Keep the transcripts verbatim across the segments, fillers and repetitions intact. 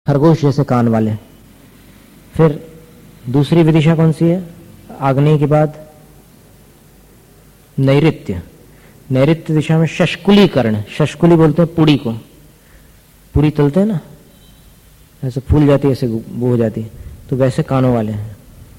खरगोश जैसे कान वाले। फिर दूसरी विदिशा कौन सी है आग्नेय के बाद? नैऋत्य। नैऋत्य दिशा में शशकुली कर्ण, शशकुली बोलते हैं पुड़ी को, पूरी तलते हैं ना, ऐसे फूल जाती है, ऐसे वो हो जाती है, तो वैसे कानों वाले हैं।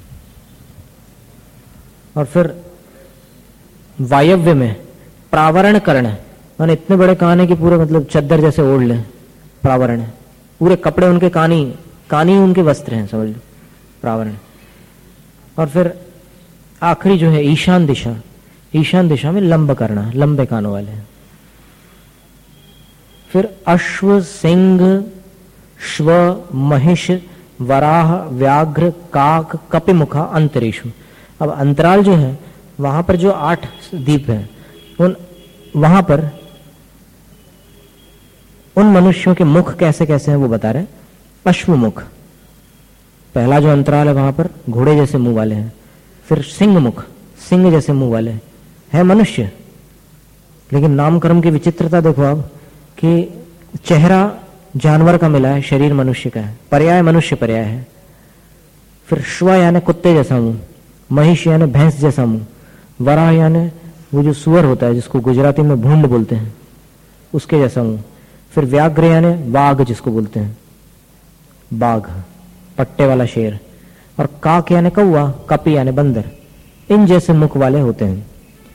और फिर वायव्य में प्रावरण कर्ण, माने इतने बड़े कान है कि पूरे मतलब चद्दर जैसे ओढ़ लें, प्रावरण है, पूरे कपड़े उनके कानी कानी उनके वस्त्र हैं, समझ लो, प्रावरण। और फिर आखिरी जो है ईशान दिशा, ईशान दिशा में लंब करना, लंबे कानों वाले हैं। फिर अश्व, सिंह, श्व, महिष, वराह, व्याघ्र, काक, कपिमुखा, अंतरेशु। अब अंतराल जो है वहां पर जो आठ द्वीप हैं, उन वहां पर उन मनुष्यों के मुख कैसे कैसे हैं वो बता रहे हैं। अश्वमुख, पहला जो अंतराल है वहां पर घोड़े जैसे मुंह वाले हैं। फिर सिंह मुख, सिंह जैसे मुंह वाले है मनुष्य, लेकिन नामकर्म की विचित्रता देखो आप कि चेहरा जानवर का मिला है, शरीर मनुष्य का है, पर्याय मनुष्य पर्याय है। फिर श्व यानी कुत्ते जैसा मुंह, महिष यानी भैंस जैसा मुंह, वराह यानी वो जो सुअर होता है जिसको गुजराती में भूंड बोलते हैं, उसके जैसा मुंह। फिर व्याघ्र यानी बाघ जिसको बोलते हैं, बाघ, पट्टे वाला शेर। और काक यानी कौवा, कपी यानी बंदर, इन जैसे मुख वाले होते हैं।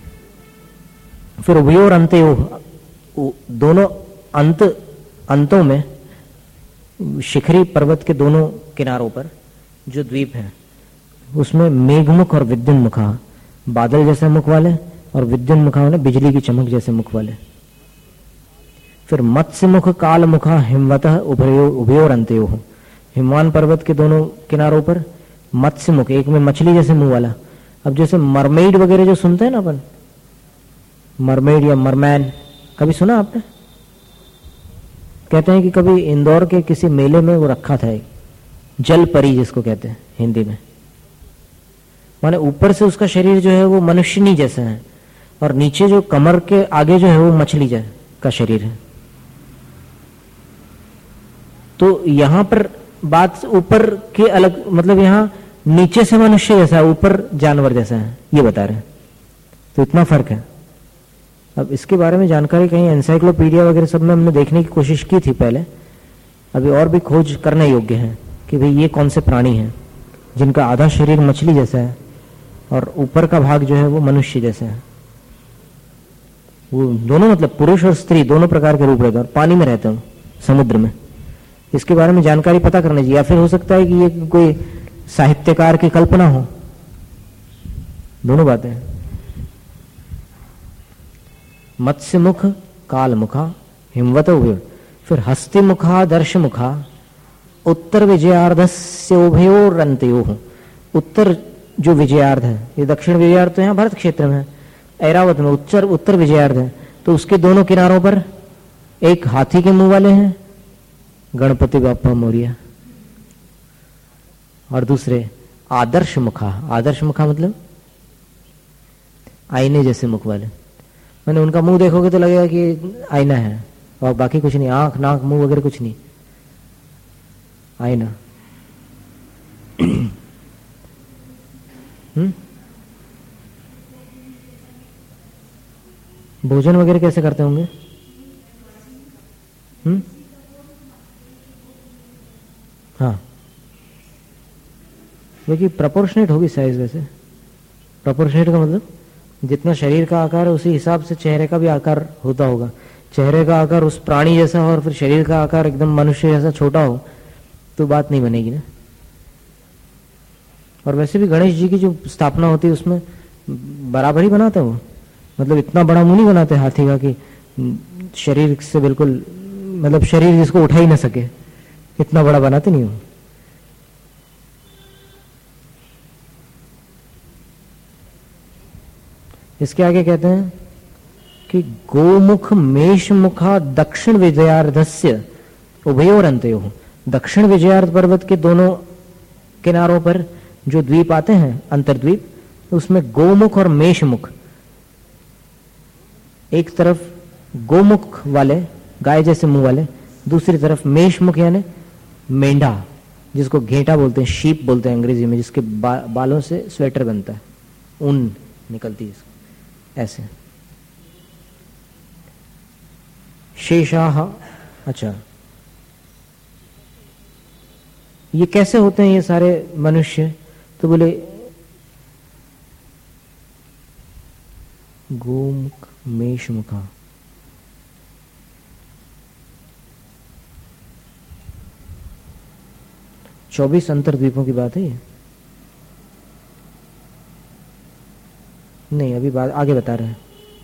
फिर उभयोर अंतयोः, दोनों अंत अंतों में शिखरी पर्वत के दोनों किनारों पर जो द्वीप हैं उसमें मेघमुख और विद्युन्मुखा, बादल जैसे मुख वाले, और विद्युन्मुखा वाले बिजली की चमक जैसे मुख वाले। फिर मत्स्य मुख, काल मुखा, हिमवतः उभयो उभयोर अंतयोः, हिमवान पर्वत के दोनों किनारों पर मत्स्य मुख, एक में मछली जैसे मुंह वाला। अब जैसे मरमेड वगैरह जो सुनते हैं ना अपन, मरमेड या मरमैन, कभी सुना आपने? कहते हैं कि कभी इंदौर के किसी मेले में वो रखा था, एक जल परी जिसको कहते हैं हिंदी में, माने ऊपर से उसका शरीर जो है वो मनुष्यनी जैसा है, और नीचे जो कमर के आगे जो है वो मछली का शरीर है। तो यहां पर बात ऊपर के अलग, मतलब यहां नीचे से मनुष्य जैसा, ऊपर जानवर जैसा है, ये बता रहे हैं। तो इतना फर्क है। अब इसके बारे में जानकारी कहीं एनसाइक्लोपीडिया वगैरह सब में हमने देखने की कोशिश की थी पहले, अभी और भी खोज करने योग्य है कि भाई ये कौन से प्राणी हैं जिनका आधा शरीर मछली जैसा है और ऊपर का भाग जो है वो मनुष्य जैसा है। वो दोनों मतलब पुरुष और स्त्री दोनों प्रकार के रूप रहते हैं, और पानी में रहते हैं, समुद्र में। इसके बारे में जानकारी पता करनी चाहिए, या फिर हो सकता है कि ये कोई साहित्यकार की कल्पना हो, दोनों बातें हैं। मत्स्य मुख, काल मुखा, हिमवत उभय। फिर हस्ति मुखा, दर्श मुखा, उत्तर विजयार्धस्य उभयोरंतयोः। उत्तर जो विजयार्ध है, ये दक्षिण विजयार्ध तो यहाँ भारत क्षेत्र में है, ऐरावत में उत्तर उत्तर विजयार्ध है, तो उसके दोनों किनारों पर एक हाथी के मुंह वाले हैं, गणपति बाप्पा मोरिया, और दूसरे आदर्श मुखा। आदर्श मुखा मतलब आईने जैसे मुख वाले, मैंने उनका मुंह देखोगे तो लगेगा कि आईना है, और बाकी कुछ नहीं, आंख नाक मुंह वगैरह कुछ नहीं, आईना। हम्म भोजन वगैरह कैसे करते होंगे? हम्म हाँ, देखिए प्रपोर्शनेट होगी साइज। वैसे प्रपोर्शनेट का मतलब जितना शरीर का आकार है उसी हिसाब से चेहरे का भी आकार होता होगा। चेहरे का आकार उस प्राणी जैसा हो और फिर शरीर का आकार एकदम मनुष्य जैसा छोटा हो तो बात नहीं बनेगी ना। और वैसे भी गणेश जी की जो स्थापना होती है उसमें बराबर ही बनाते हैं वो, मतलब इतना बड़ा मुंह नहीं बनाते हाथी का कि शरीर से बिल्कुल, मतलब शरीर जिसको उठा ही ना सके, इतना बड़ा बनाते नहीं हो। इसके आगे कहते हैं कि गोमुख, मेष मुखा, दक्षिण विजयार्धस्य उभयोर अंतयोः। दक्षिण विजयार्ध पर्वत के दोनों किनारों पर जो द्वीप आते हैं, अंतर्द्वीप, उसमें गोमुख और मेष मुख, एक तरफ गोमुख वाले गाय जैसे मुंह वाले, दूसरी तरफ मेष मुख यानी मेंढा, जिसको घेंटा बोलते हैं, शीप बोलते हैं अंग्रेजी में, जिसके बा, बालों से स्वेटर बनता है, ऊन निकलती है ऐसे। शेषाह, अच्छा ये कैसे होते हैं ये सारे मनुष्य? तो बोले गोमुख मेषमुखा, चौबीस अंतर्द्वीपों की बात है ये? नहीं, अभी बात आगे बता रहे हैं।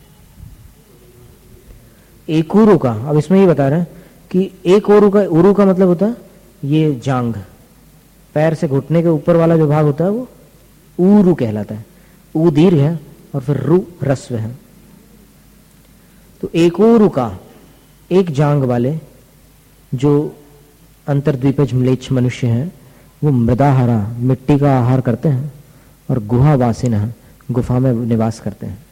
एक उरु का, अब इसमें ये बता रहे हैं कि एक उरु का, उरु का मतलब होता है ये जांग, पैर से घुटने के ऊपर वाला जो भाग होता है वो ऊरु कहलाता है। ऊ दीर्घ है और फिर रु ह्रस्व है। तो एक उरु का, एक जांग वाले जो अंतर्द्वीपज म्लेच्छ मनुष्य हैं, वो मृदाहारा, मिट्टी का आहार करते हैं, और गुहावासिनः, गुफा में निवास करते हैं।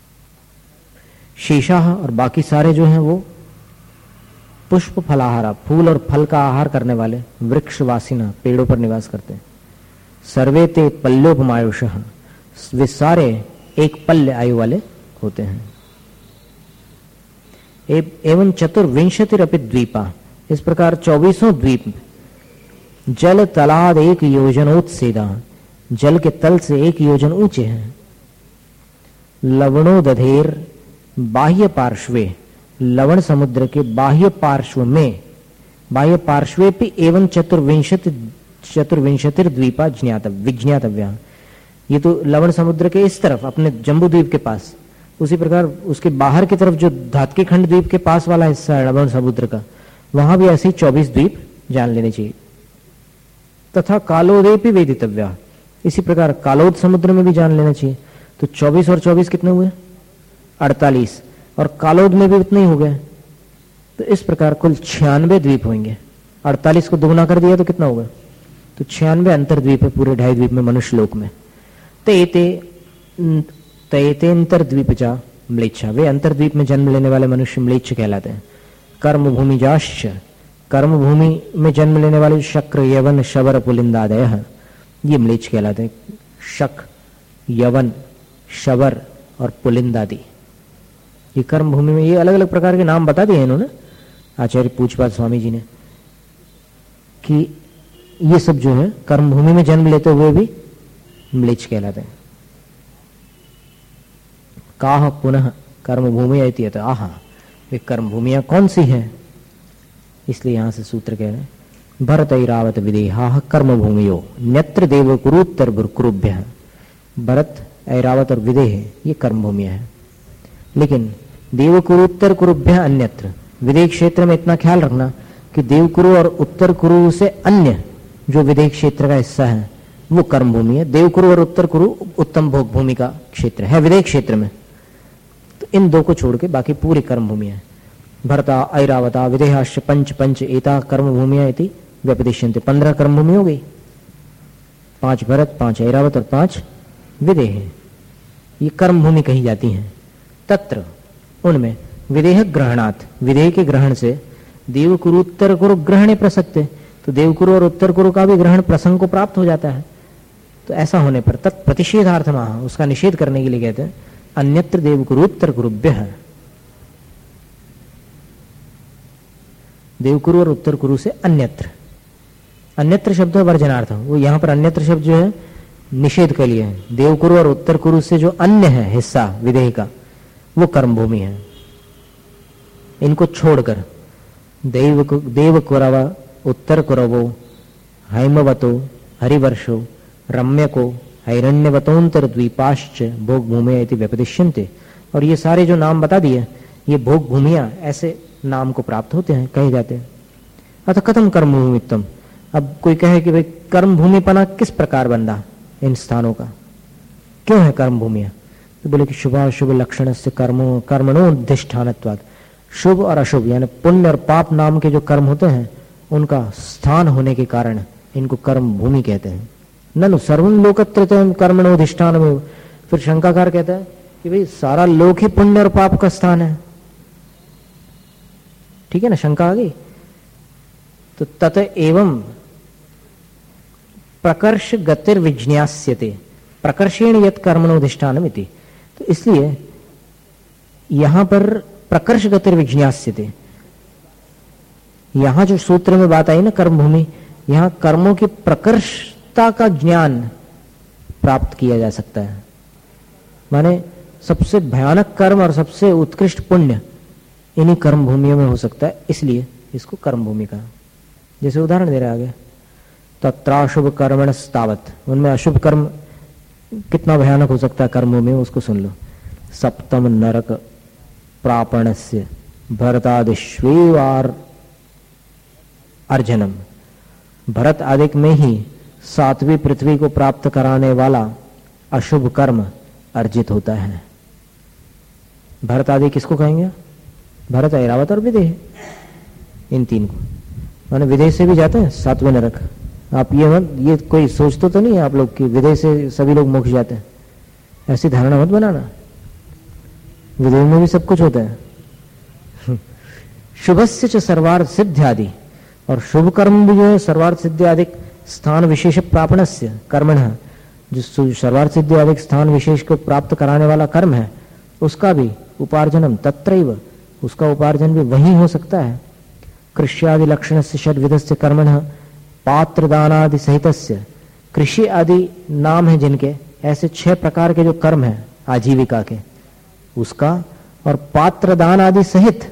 शेषाह, और बाकी सारे जो हैं वो पुष्प फलाहारा, फूल और फल का आहार करने वाले, वृक्षवासिना, पेड़ों पर निवास करते हैं। सर्वे ते पल्योपमायुषः, वे सारे एक पल्य आयु वाले होते हैं। एवं चतुर्विंशतिरपि द्वीपा, इस प्रकार चौबीसों द्वीप जल तलाद एक योजनोत्सेदा, जल के तल से एक योजन ऊंचे हैं। लवणोदधेर बाह्य पार्श्वे, लवण समुद्र के बाह्य पार्श्व में, बाह्य पार्श्वे भी एवं चतुर्विंशति चतुर्विंशतिर द्वीपा ज्ञात विज्ञातव्या, ये तो लवण समुद्र के इस तरफ अपने जम्बू द्वीप के पास, उसी प्रकार उसके बाहर की तरफ जो धातकी खंड द्वीप के पास वाला हिस्सा है लवण समुद्र का, वहां भी ऐसे ही चौबीस द्वीप जान लेने चाहिए। तथा कालोदेपि वेदितव्या, इसी प्रकार कालोद समुद्र में भी जान लेना चाहिए। तो चौबीस और चौबीस कितने हुए? अड़तालीस, और कालोद में भी उतने ही हो गए। तो इस प्रकार कुल छियानवे द्वीप होंगे। अड़तालीस को दोगुना कर दिया तो कितना होगा? तो छियानवे अंतर्द्वीप है पूरे ढाई द्वीप में, मनुष्य लोक में। तेते तयतेंतर द्वीपजा म्लेच्छा, वे अंतर्द्वीप में जन्म लेने वाले मनुष्य म्लेच्छ कहलाते हैं। कर्म भूमि जाश्च, कर्म भूमि में जन्म लेने वाले शक्र यवन शबर पुलिंदादय, ये म्लेच्छ कहलाते हैं। शक, यवन, शबर और पुलिंदादि, ये कर्म भूमि में, ये अलग अलग प्रकार के नाम बता दिए इन्होंने आचार्य पूछपाल स्वामी जी ने, कि ये सब जो है कर्म भूमि में जन्म लेते हुए भी म्लेच्छ कहलाते हैं। काह पुनः कर्म भूमि इति अतः, आहा वे कर्म भूमियां कौन सी हैं? इसलिए यहां से सूत्र कह रहे हैं भरत ऐरावत विदेहा कर्म भूमियो न्यत्र देव कुरुत्तर कुरुभ्य। भरत, ऐरावत और विदेह ये कर्म भूमियां हैं, लेकिन देवकुरु उत्तर कुरुभ्य अन्यत्र, विदेह क्षेत्र में इतना ख्याल रखना कि देवकुरु और उत्तर कुरु से अन्य जो विदेह क्षेत्र का हिस्सा है वो कर्म भूमि है। देवकुरु और उत्तर कुरु उत्तम भोग भूमि का क्षेत्र है विदेह क्षेत्र में। तो इन दो को छोड़ के बाकी पूरी कर्म भूमियां हैं। भरता ऐरावता विदेहाश्च पंच पंच एता कर्म भूमिया इति व्यपदिश्यन्ते, पंद्रह कर्म भूमि हो गई, पांच भरत, पांच ऐरावत और पांच विदेह, ये कर्म भूमि कही जाती हैं। तत्र, उनमें विदेह ग्रहणात्, विदेह के ग्रहण से देवकुरु उत्तर कुरु ग्रहणे प्रसक्ते, तो देवकुरु और उत्तर कुरु का भी ग्रहण प्रसंग को प्राप्त हो जाता है। तो ऐसा होने पर तत्प्रतिषेधार्थमः, उसका निषेध करने के लिए कहते हैं अन्यत्र देवकुरु उत्तर कुरुभ्यः, देवकुरु और उत्तर कुरु से अन्यत्र। अन्यत्र शब्द है वर्जनार्थ, वो यहां पर अन्यत्र शब्द जो है निषेध के लिए है। देवकुरु और उत्तर कुरु से जो अन्य है हिस्सा विदेह का, वो कर्म भूमि है। इनको छोड़कर देव देव कुरव, उत्तर कुरवो, हैमवतो, हरिवर्षो, रम्यको, हैरण्यवतोन्तर द्वीपाश्च भोग भूमि इति व्यपदिश्यन्ते, और ये सारे जो नाम बता दिए ये भोग भूमियां ऐसे नाम को प्राप्त होते हैं, कहे जाते हैं। अतः कथम कर्म भूमित्वम, अब कोई कहे कि भाई कर्म भूमिपना किस प्रकार बंधा इन स्थानों का, क्यों है कर्म भूमियां? तो बोले कि शुभ अशुभ लक्षण से कर्मो कर्मणोधिष्ठानत्वात्, शुभ और अशुभ यानी पुण्य और पाप नाम के जो कर्म होते हैं उनका स्थान होने के कारण इनको कर्म भूमि कहते हैं। ननु सर्वं लोकत्रयं कर्मणोधिष्ठान में, फिर शंकाकार कहता है कि भाई सारा लोक ही पुण्य और पाप का स्थान है। ठीक है ना, शंका आ गई। तो तत एवं प्रकर्ष गतिर विज्ञास्यते प्रकर्षेण यत कर्मणोधिष्ठानम इति। तो इसलिए यहां पर प्रकर्ष गतिर विज्ञास्यते, यहां जो सूत्र में बात आई ना कर्म भूमि, यहां कर्मों की प्रकर्षता का ज्ञान प्राप्त किया जा सकता है। माने सबसे भयानक कर्म और सबसे उत्कृष्ट पुण्य इन्हीं कर्म भूमियों में हो सकता है, इसलिए इसको कर्म भूमि कहा। जैसे उदाहरण दे रहा है आगे, तत्राशुभ कर्मणस्तावत्, उनमें अशुभ कर्म कितना भयानक हो सकता है कर्म भूमि में, उसको सुन लो। सप्तम नरक प्रापणस्य भरतादिश्वेवार अर्जनम, भरत आदिक में ही सातवीं पृथ्वी को प्राप्त कराने वाला अशुभ कर्म अर्जित होता है। भरत आदि किसको कहेंगे? भरत, ऐरावत और विदेह, इन तीन को। माने विदेह से भी जाते हैं सातवें नरक। आप ये मत, ये कोई सोच तो, तो नहीं है आप लोग कि विदेह से सभी लोग मोक्ष जाते हैं, ऐसी धारणा मत बनाना। विदेह में भी सब कुछ होता है। शुभस्य च सर्वार्थ सिद्धि आदि, और शुभ कर्म भी जो है सर्वार्थ सिद्धि आदि स्थान विशेष प्रापणस्य कर्मण, जो सर्वार्थ सिद्धि आदि स्थान विशेष को प्राप्त कराने वाला कर्म है, उसका भी उपार्जनम तत्रैव, उसका उपार्जन भी वही हो सकता है। कृष्यादि लक्षण से षड्विधस्य कर्मण पात्र दानादि सहितस्य, कृषि आदि नाम है जिनके, ऐसे छह प्रकार के जो कर्म है आजीविका के, उसका, और पात्र दान आदि सहित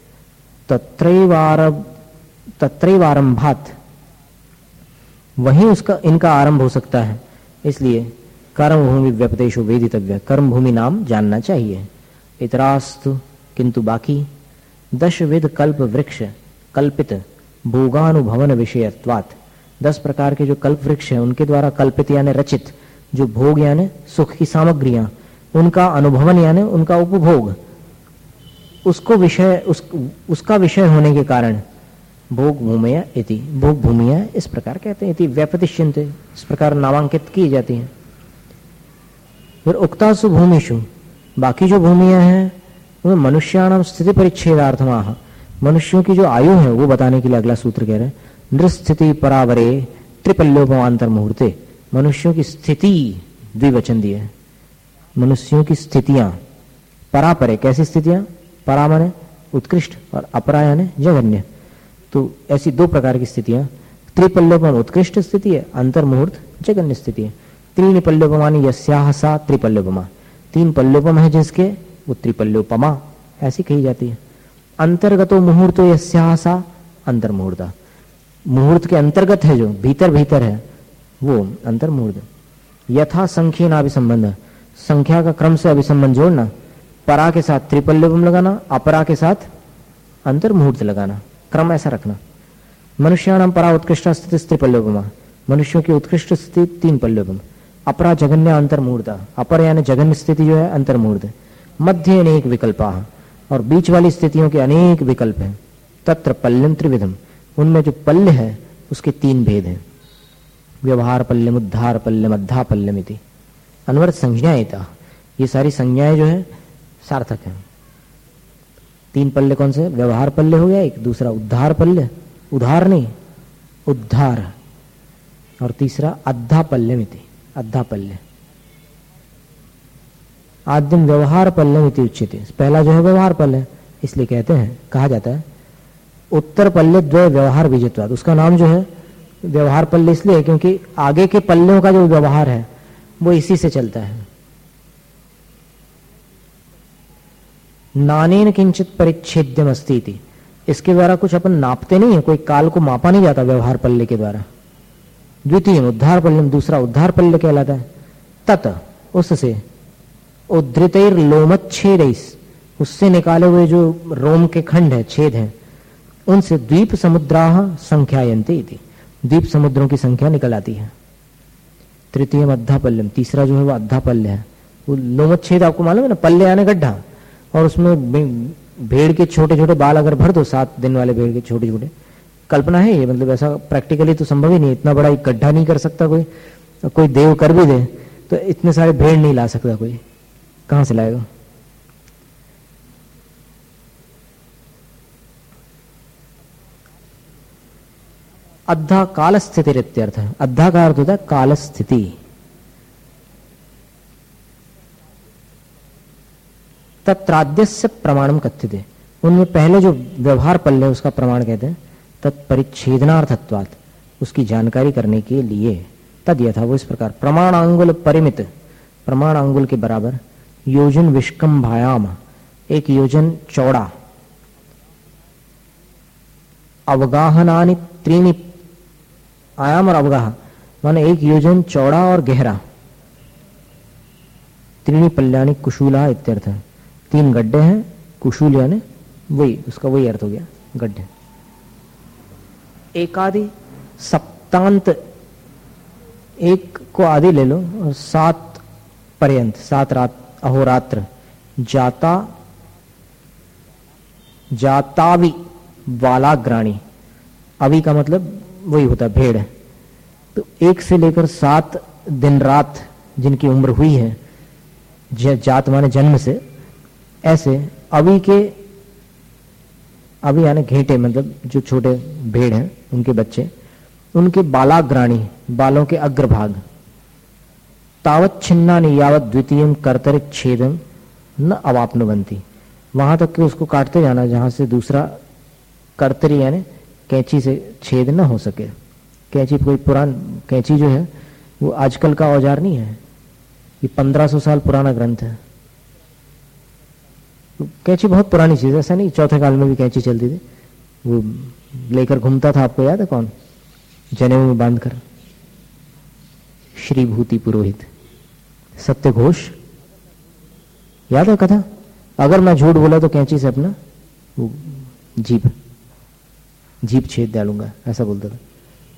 तत्रैवारभ तत्रैवारंभात, वहीं उसका इनका आरंभ हो सकता है। इसलिए कर्म भूमि व्यपदेशो वेदितव्य, कर्म भूमि नाम जानना चाहिए। इतरास्तु, किंतु बाकी दशविध कल्प वृक्ष कल्पित भोगानुभवन विषयत्वात्, दस प्रकार के जो कल्प वृक्ष है उनके द्वारा कल्पित यानी रचित जो भोग यानी सुख की सामग्रियां, उनका अनुभवन यानी उनका उपभोग, उसको विषय उस, उसका विषय होने के कारण भोग भूमिया इति, भोग भूमिया इस प्रकार कहते हैं। इति व्यपतिष्यन्ते, इस प्रकार नामांकित की जाती हैं। फिर उक्तासु भूमिषु, बाकी जो भूमियां हैं उनमें मनुष्याणाम स्थिति परिच्छेदार्थमाह, मनुष्यों की जो आयु है वो बताने के लिए अगला सूत्र कह रहे हैं। नृस्थिति परावरे त्रिपल्योपमांतर मुहूर्ते, मनुष्यों की स्थिति द्विवचन दिए है। मनुष्यों की स्थितियां परापरे, कैसी स्थितियां? परा माने उत्कृष्ट और अपरा यानी जघन्य। तो ऐसी दो प्रकार की स्थितियां, त्रिपल्योपम उत्कृष्ट स्थिति है, अंतर मुहूर्त जघन्य स्थिति है। त्रीनि पल्योपमानी यस्याह सा त्रिपल्योपमा, तीन पल्योपम है जिसके, वो त्रिपल्योपमा ऐसी कही जाती है। अंतर्गतो मुहूर्तो यस्याह सा अंतर मुहूर्ता, मुहूर्त के अंतर्गत है जो भीतर भीतर है वो अंतर मुहूर्त। यथा संख्या ना अभिसंबंध, संख्या का क्रम से अभिसंबंध जोड़ना, परा के साथ त्रिपल्योपम लगाना, अपरा के साथ अंतर मुहूर्त लगाना, क्रम ऐसा रखना। मनुष्याणाम परा उत्कृष्ट स्थिति त्रिपल्योपमा, मनुष्यों की उत्कृष्ट स्थिति तीन पल्योपम। अपरा जघन्य अंतर मुहूर्त, अपर यानी जघन्य स्थिति जो है अंतर मुहूर्त। मध्य अनेक विकल्पा, और बीच वाली स्थितियों के अनेक विकल्प हैं। तत्र पल्यम त्रिविधम, उनमें जो पल्य है उसके तीन भेद हैं। व्यवहार पल्यम, उद्धार पल्यम, अद्धा पल्यम इति। अनवरत संज्ञाएं, ये सारी संज्ञाएं जो है सार्थक है। तीन पल्ले कौन से? व्यवहार पल्ले हो गया एक, दूसरा उद्धार पल्ले, उधार नहीं उद्धार, और तीसरा अद्धा पल्यम इति, अद्धा पल्ले। आद्यम व्यवहार पल्लम इति उच्यते, पहला जो है व्यवहार पल्ले, इसलिए कहते हैं, कहा जाता है उत्तर पल्ले द्वय व्यवहार बीजत्वाद, उसका नाम जो है व्यवहार पल्ले इसलिए क्योंकि आगे के पल्लों का जो व्यवहार है वो इसी से चलता है। नानेन किंचित परिच्छेद्यम अस्ति इति, इसके द्वारा कुछ अपन नापते नहीं है, कोई काल को मापा नहीं जाता व्यवहार पल्ले के द्वारा। द्वितीय उद्धार पल्लम, दूसरा उद्धार पल्ले कहलाता है। तत, उससे, उद्धृतैर लोमच्छेदैस, उससे निकाले हुए जो रोम के खंड है, छेद हैं, उनसे द्वीप समुद्राः संख्यायन्ते इति, द्वीप समुद्रों की संख्या निकल आती है। तृतीय अद्धा पल्लम, तीसरा जो है वो अद्धा पल्ले है। वो लोमच्छेद आपको मालूम है ना, पल्ले आने गड्ढा, और उसमें भेड़ के छोटे छोटे बाल अगर भर दो, सात दिन वाले भेड़ के छोटे छोटे, कल्पना है ये, मतलब ऐसा प्रैक्टिकली तो संभव ही नहीं, इतना बड़ा एक गड्ढा नहीं कर सकता कोई, कोई देव कर भी दे तो इतने सारे भेड़ नहीं ला सकता कोई, कहां से लाएगा। अद्धा काल स्थिति इत्यर्थ है। अद्धा का अर्थ होता है काल स्थिति। तत्राद्यस्य प्रमाणम कथ्यते, उनमें पहले जो व्यवहार पल्ले उसका प्रमाण कहते हैं। तत्परिच्छेदनार्थत्वात्, उसकी जानकारी करने के लिए। तद यथा, वो इस प्रकार, प्रमाणांगुल परिमित, प्रमाणांगुल के बराबर, योजन विष्कंभायाम, एक योजन चौड़ा, अवगाहनानि त्रीणि, आयाम और अवगाह माने एक योजन चौड़ा और गहरा, त्रीणि पल्यानि कुशूला इत्यर्थ है। तीन गड्ढे हैं, कुशूल यानी वही, उसका वही अर्थ हो गया गड्ढे। एकादि सप्तांत, एक को आदि ले लो और सात पर्यंत, सात रात, अहोरात्र, जाता जातावि बालाग्राणी, अवि का मतलब वही होता है भेड़। तो एक से लेकर सात दिन रात जिनकी उम्र हुई है, जात माने जन्म से, ऐसे अवि के, अवि यानी घेंटे मतलब जो छोटे भेड़ हैं उनके बच्चे, उनके बालाग्राणी, बालों के अग्रभाग, तावत छिन्नानि यावत द्वितीयम कर्तरिक छेदम न अवाप्नुवन्ति, वहां तक कि उसको काटते जाना जहां से दूसरा कर्तरी यानी कैंची से छेद न हो सके। कैंची कोई पुरान कैंची जो है वो आजकल का औजार नहीं है, ये पंद्रह सौ साल पुराना ग्रंथ है। कैंची बहुत पुरानी चीज है, ऐसा नहीं चौथे काल में भी कैंची चलती थी, वो लेकर घूमता था, आपको याद है कौन, जनेऊ में बांधकर, श्री भूति पुरोहित सत्य घोष, याद है कथा। अगर मैं झूठ बोला तो कैंची से अपना वो जीभ जीभ छेद डालूंगा, ऐसा बोलता था।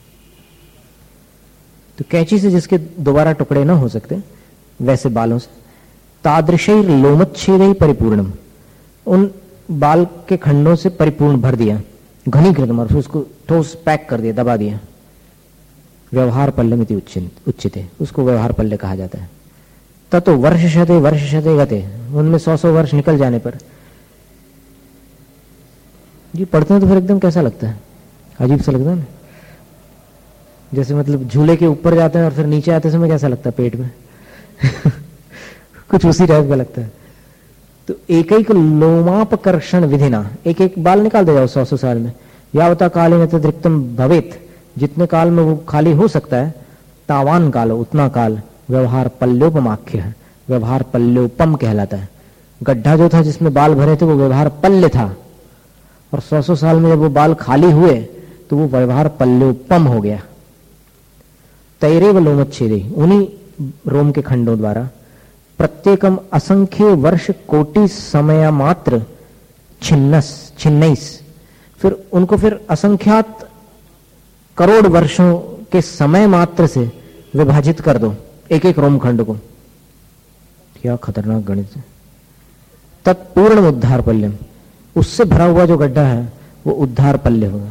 तो कैंची से जिसके दोबारा टुकड़े ना हो सकते वैसे बालों से, तादृशैर लोमच्छेदै परिपूर्णम, उन बाल के खंडों से परिपूर्ण भर दिया, घनीकृतम, और उसको ठोस पैक कर दिया, दबा दिया। व्यवहार पल्लमिति उच्यते, उसको व्यवहार पल्ले कहा जाता है। ततो वर्ष शते वर्ष शते गते, उनमें सौ सौ वर्ष निकल जाने पर, ये पढ़ते हैं तो फिर एकदम कैसा लगता है, अजीब सा लगता है ना, जैसे मतलब झूले के ऊपर जाते हैं और फिर नीचे आते समय कैसा लगता है पेट में कुछ उसी टाइप का लगता है। तो एक एक लोमापकर्षण विधिना, एक एक बाल निकाल दे जाओ सौ सौ साल में, यावता काले में तद्रिक्तम भवेत, जितने काल में वो खाली हो सकता है, तावान काल, उतना काल, व्यवहार पल्योपमाख्य है, व्यवहार पल्योपम कहलाता है। गड्ढा जो था जिसमें बाल भरे थे वो व्यवहार पल्य था, और सौ सौ साल में जब वो बाल खाली हुए तो वो व्यवहार पल्योपम हो गया। तैरेव लोमच्छेदे, उन्हीं रोम के खंडों द्वारा, प्रत्येकम असंख्य वर्ष कोटि समय मात्र छिन्नस छिन्नईस, फिर उनको फिर असंख्यात करोड़ वर्षों के समय मात्र से विभाजित कर दो एक एक रोम खंड को। क्या खतरनाक गणित है। तत्पूर्ण उद्धार पल्यम, उससे भरा हुआ जो गड्ढा है वो उद्धार पल्य होगा।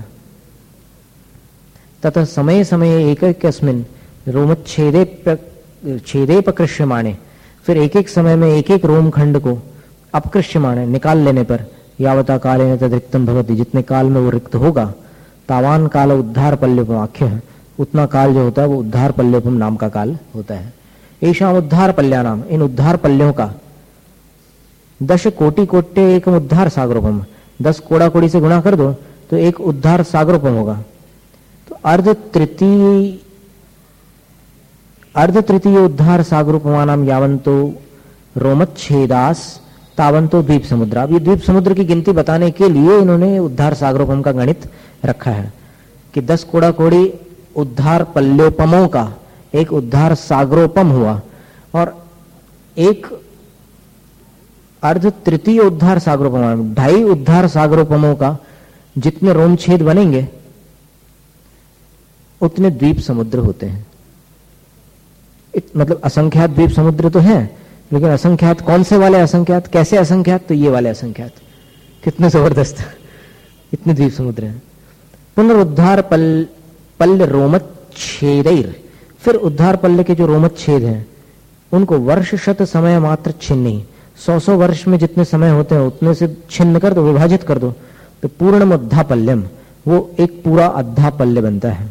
तथा समय समय एक एक अस्मिन रोमच्छेदे छेदे प्रकृष्यमाणे, फिर एक एक समय में एक एक रोम खंड को अपकृष्यमाणे निकाल लेने पर, यावता काले न तद्रिक्तम भवति, जितने काल में वो रिक्त होगा, तावान काल उद्धार पल्योपमाख्य है, उतना काल जो होता है वो उद्धार पल्योपम नाम का काल होता है। ऐसा उद्धार पल्या नाम, इन उद्धार पल्यों का, दश कोटि कोट्टे एक उद्धार सागरोपम, दस कोड़ा कोड़ी से गुणा कर दो तो एक उद्धार सागरोपम होगा। तो अर्ध तृतीय अर्ध तृतीय उद्धार सागरोपमानाम यावंतो रोमच्छेदास तावंतो द्वीप समुद्र। अब ये द्वीप समुद्र की गिनती बताने के लिए इन्होंने उद्धार सागरोपम का गणित रखा है कि दस कोड़ा कोड़ी उद्धार पल्योपमों का एक उद्धार सागरोपम हुआ, और एक अर्ध तृतीय उद्धार सागरोपम, ढाई उद्धार सागरोपमों का जितने रोमछेद बनेंगे उतने द्वीप समुद्र होते हैं। मतलब असंख्यात द्वीप समुद्र तो हैं, लेकिन असंख्यात कौन से वाले असंख्यात, कैसे असंख्यात, तो ये वाले असंख्यात, कितने जबरदस्त इतने द्वीप समुद्र हैं। पुनरुद्धार पल पल्ल रोमच्छेदैर, फिर उद्धार पल्ले के जो रोमच्छेद हैं उनको वर्ष शत समय मात्र छिन्नी, सौ सौ वर्ष में जितने समय होते हैं उतने से छिन्न कर दो, विभाजित कर दो, तो पूर्ण उद्धा पल्यम, वो एक पूरा अद्धा पल्ले बनता है।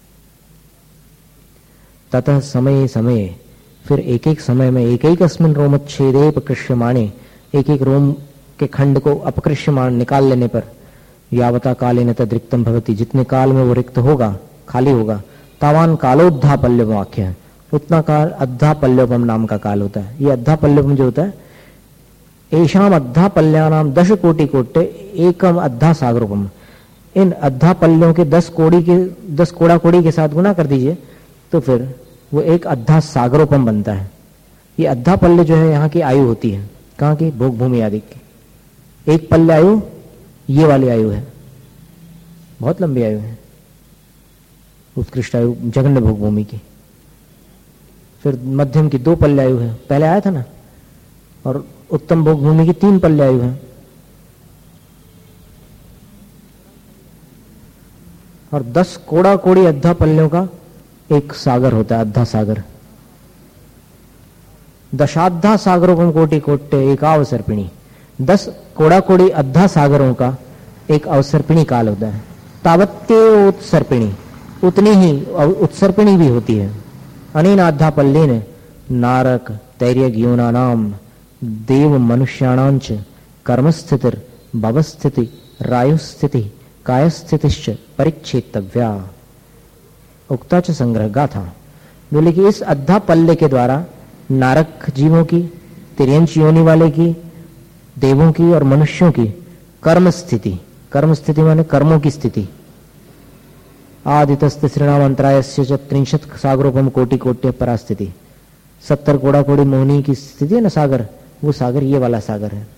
ततः समय समय, फिर एक एक समय में एक एक अस्मिन रोमच्छेदे अपकृष्यमाणे, एक एक रोम के खंड को अपकृष्यमाण निकाल लेने पर, यावता कालेन तद्रिक्तम भवति, जितने काल में वो रिक्त होगा, खाली होगा, तावान कालोद्धा पल्लवम वाक्य है, उतना काल अद्धा पल्लवम नाम का काल होता है। ये अद्धा पल्लवम जो होता है, एशाम अद्धा पल्यानाम दश कोटि कोट्टे एकम अद्धा सागरोपम, इन अद्धा पल्लों के दस कोड़ी के दस कोड़ा कोड़ी के साथ गुना कर दीजिए तो फिर वो एक अद्धा सागरोपम बनता है। ये अद्धा पल्ले जो है यहाँ की आयु होती है, कहाँ की? भोग भूमि आदि की। एक पल्ले आयु ये वाली आयु है, बहुत लंबी आयु है, उत्कृष्ट आयु जघन्य भोग भूमि की। फिर मध्यम की दो पल्ले आयु है, पहले आया था ना, और उत्तम भोग भूमि की तीन पल्ले आयु है। और दस कोड़ा कोड़ी अद्धा पल्लों का एक सागर होता है, अद्धा सागर। दशाद्धा सागरों कोटि कोट्टे एक अवसर्पिणी, दस कोड़ा कोड़ी अद्धा सागरों का एक अवसर्पिणी काल होता है। तावत्य उत्सर्पिणी, उतनी ही उत्सर्पिणी भी होती है। अनेन अद्धा पल्लेन नारक तैर्यक योनानाम देव मनुष्याणांच कर्मस्थितिर भवस्थिति रायुस्थिति कायस्थितिश्च परिच्छेतव्या। उक्ता च संग्रह गाथा, बोले कि इस अद्धा पल्ले के द्वारा नारक जीवों की, तिर्यंच योनि वाले की, देवों की और मनुष्यों की कर्म स्थिति, कर्म स्थिति माने कर्मों की स्थिति, आदितस्ते श्रीणाम अंतरायस्य च त्रिंशत सागरोपम कोटि कोट्य परास्थिति, सत्तर कोड़ा कोड़ी मोहनी की स्थिति है ना सागर, वो सागर ये वाला सागर है।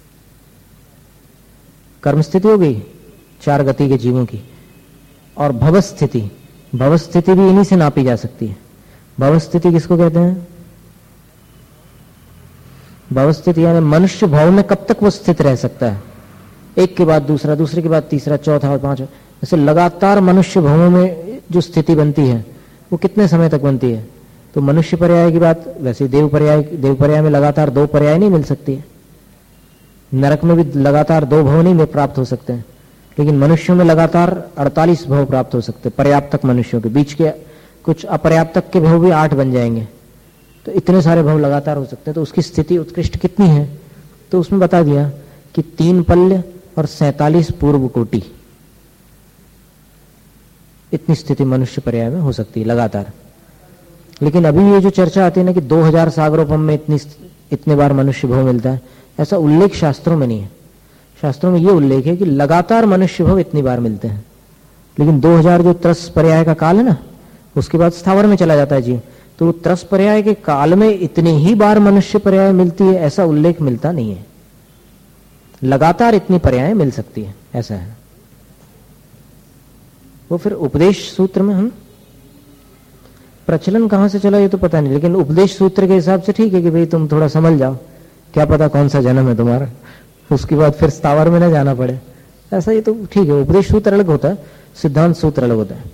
कर्म स्थिति हो गई चार गति के जीवों की। और भवस्थिति, भवस्थिति भी इन्हीं से नापी जा सकती है। भवस्थिति किसको कहते हैं? भवस्थिति यानी मनुष्य भाव में कब तक वो स्थित रह सकता है, एक के बाद दूसरा, दूसरे के बाद तीसरा, चौथा और पांचवा, ऐसे लगातार मनुष्य भावों में जो स्थिति बनती है वो कितने समय तक बनती है? तो मनुष्य पर्याय की बात, वैसे देव पर्याय, देव पर्याय में लगातार दो पर्याय नहीं मिल सकती है। नरक में भी लगातार दो भव नहीं प्राप्त हो सकते हैं, लेकिन मनुष्यों में लगातार अड़तालीस भव प्राप्त हो सकते हैं। पर्याप्तक मनुष्यों के बीच के कुछ अपर्याप्तक के भव भी आठ बन जाएंगे, तो इतने सारे भव लगातार हो सकते हैं। तो उसकी स्थिति उत्कृष्ट कितनी है? तो उसमें बता दिया कि तीन पल्य और सैतालीस पूर्व कोटि, इतनी स्थिति मनुष्य पर्याय में हो सकती है लगातार। लेकिन अभी ये जो चर्चा आती है ना कि दो हजार सागरोपम में इतनी इतने बार मनुष्य भव मिलता है, ऐसा उल्लेख शास्त्रों में नहीं है। शास्त्रों में ये उल्लेख है कि लगातार मनुष्य भव इतनी बार मिलते हैं, लेकिन दो हजार जो त्रस पर्याय का काल है ना, उसके बाद स्थावर में चला जाता है जीव, तो त्रस पर्याय के काल में इतनी ही बार मनुष्य पर्याय मिलती है, ऐसा उल्लेख मिलता नहीं है। लगातार इतनी पर्याय मिल सकती है, ऐसा है। वो फिर उपदेश सूत्र में हम, प्रचलन कहां से चला ये तो पता नहीं, लेकिन उपदेश सूत्र के हिसाब से ठीक है कि भाई तुम थोड़ा समझ जाओ, क्या पता कौन सा जन्म है तुम्हारा, उसके बाद फिर स्थावर में ना जाना पड़े, ऐसा ये तो ठीक है। उपदेश सूत्र अलग होता है, सिद्धांत सूत्र अलग होता है।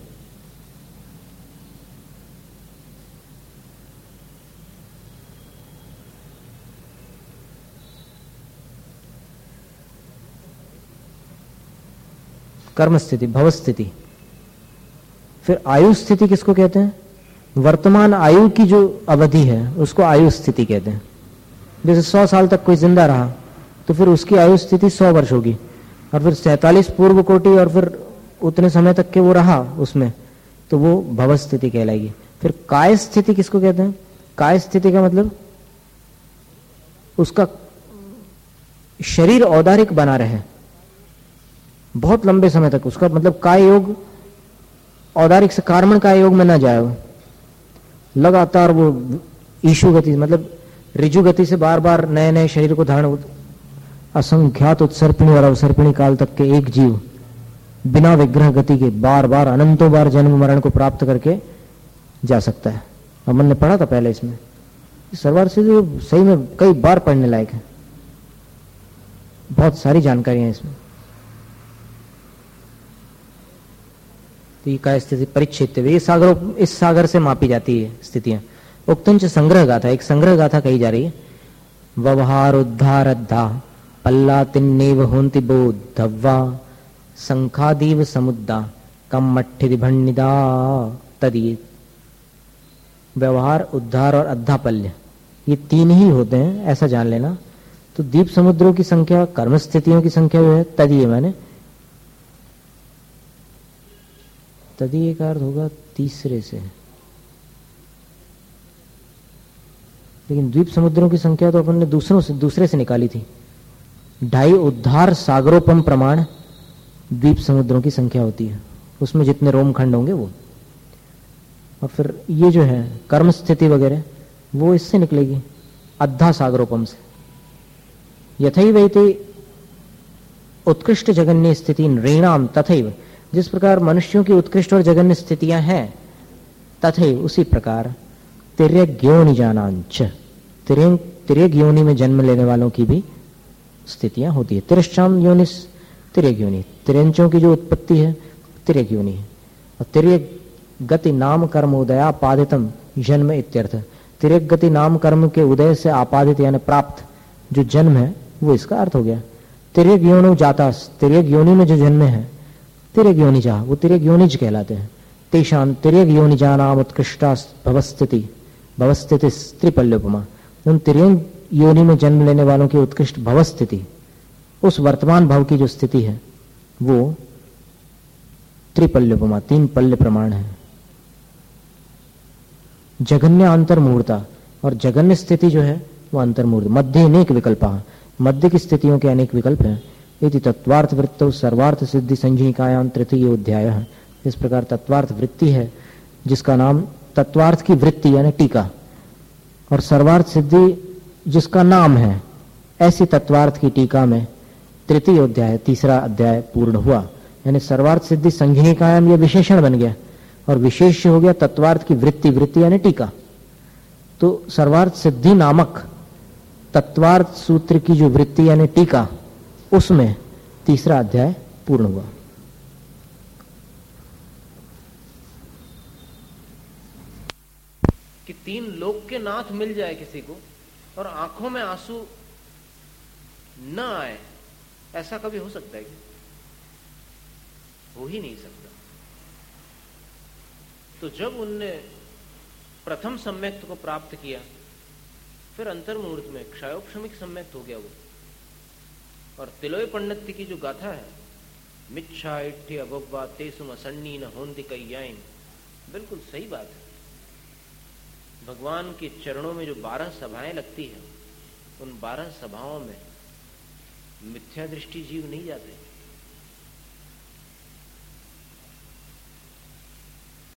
कर्म स्थिति, भव स्थिति। फिर आयु स्थिति किसको कहते हैं? वर्तमान आयु की जो अवधि है उसको आयु स्थिति कहते हैं। जैसे सौ साल तक कोई जिंदा रहा तो फिर उसकी आयु स्थिति सौ वर्ष होगी, और फिर सैतालीस पूर्व कोटि और फिर उतने समय तक के वो रहा उसमें, तो वो भव स्थिति कहलाएगी। फिर काय स्थिति किसको कहते हैं? काय स्थिति का मतलब उसका शरीर औदारिक बना रहे बहुत लंबे समय तक, उसका मतलब काय योग औदारिक से कार्मण काय योग में ना जाए, लगातार वो ईशु गति मतलब ऋजु गति से बार बार नए नए शरीर को धारण, असंख्यात उत्सर्पिणी और अवसर्पिणी काल तक के एक जीव बिना विग्रह गति के बार बार अनंतों बार जन्म मरण को प्राप्त करके जा सकता है। अमन ने पढ़ा था पहले इसमें, सरवार से जो सही में कई बार पढ़ने लायक है, बहुत सारी जानकारियां इसमें। तो ये काय स्थिति परिच्छेद, ये सागर, इस सागर से मापी जाती है स्थितियां। उक्तंच संग्रह गाथा, एक संग्रह गाथा कही जा रही है। व्यवहार उद्धार अद्धा पल्ला तिन्नेव होंति बोधव्वा संखादीव समुद्दा कम मठ्ठि भण्डिदा तदीय। व्यवहार, उद्धार और अद्धापल्य ये तीन ही होते हैं, ऐसा जान लेना। तो दीप समुद्रों की संख्या, कर्म स्थितियों की संख्या जो है तदीय, मैंने तदीय का अर्थ होगा तीसरे से, लेकिन द्वीप समुद्रों की संख्या तो अपन ने दूसरों से दूसरे से निकाली थी। ढाई उद्धार सागरोपम प्रमाण द्वीप समुद्रों की संख्या होती है, उसमें जितने रोम खंड होंगे वो। और फिर ये जो है कर्म स्थिति वगैरह वो इससे निकलेगी अद्धा सागरोपम से। यथैवैते उत्कृष्ट जगन्य स्थिति नृणाम तथैव, जिस प्रकार मनुष्यों की उत्कृष्ट और जगन्य स्थितियां हैं तथैव उसी प्रकार तिर्यक योनिजानांच, तिर्यक योनि में जन्म लेने वालों की भी स्थितियां होती है। तिरश्चाम योनिस तिर्यक योनि, तिरंचों की जो उत्पत्ति है तिर्यक योनि है। और तिर्यक गति नाम कर्म उदया आपादितम जन्म इत्यर्थ, तिर्यक गति नाम कर्म के उदय से आपादित यानी प्राप्त जो जन्म है वो इसका अर्थ हो गया। तिर्यक योनि जाता, तिर्यक योनि में जो जन्मे हैं तिर्यक योनिजा, वो तिर्यक योनिज कहलाते हैं। तेषां तिर्यक योनिजा नाम उत्कृष्टा भवस्थिति, भवस्थिति त्रिपल्योपमा, उन तिर्यक योनि में जन्म लेने वालों की उत्कृष्ट भवस्थिति, उस वर्तमान भव की जो स्थिति है वो त्रिपल्योपमा, तीन पल्य प्रमाण है। जघन्य अंतर्मुहूर्ता, और जघन्य स्थिति जो है वो अंतर्मुहूर्त। मध्य अनेक विकल्पा, मध्य की स्थितियों के अनेक विकल्प हैं। यदि तत्वार्थ वृत्तौ सर्वार्थ सिद्धि संजीविकायां तृतीय अध्याय, इस प्रकार तत्वार्थ वृत्ति है जिसका नाम तत्वार्थ की वृत्ति यानी टीका, और सर्वार्थ सिद्धि जिसका नाम है, ऐसी तत्वार्थ की टीका में तृतीय अध्याय, तीसरा अध्याय पूर्ण हुआ। यानी सर्वार्थ सिद्धि संघिकायाम ये विशेषण बन गया और विशेष हो गया तत्वार्थ की वृत्ति, वृत्ति यानी टीका। तो सर्वार्थ सिद्धि नामक तत्वार्थ सूत्र की जो वृत्ति यानी टीका, उसमें तीसरा अध्याय पूर्ण हुआ। कि तीन लोक के नाथ मिल जाए किसी को और आंखों में आंसू न आए, ऐसा कभी हो सकता है? हो ही नहीं सकता। तो जब उनने प्रथम सम्यक्त को प्राप्त किया, फिर अंतर्मुहूर्त में क्षयोक्षमिक सम्यक्त हो गया वो। और तिलोय पंडित की जो गाथा है, मिच्छा इट्ठी अभोगवा तेसुम असन्नी न होंदी कईयाइन, बिल्कुल सही बात है। भगवान के चरणों में जो बारह सभाएं लगती हैं, उन बारह सभाओं में मिथ्या दृष्टि जीव नहीं जाते।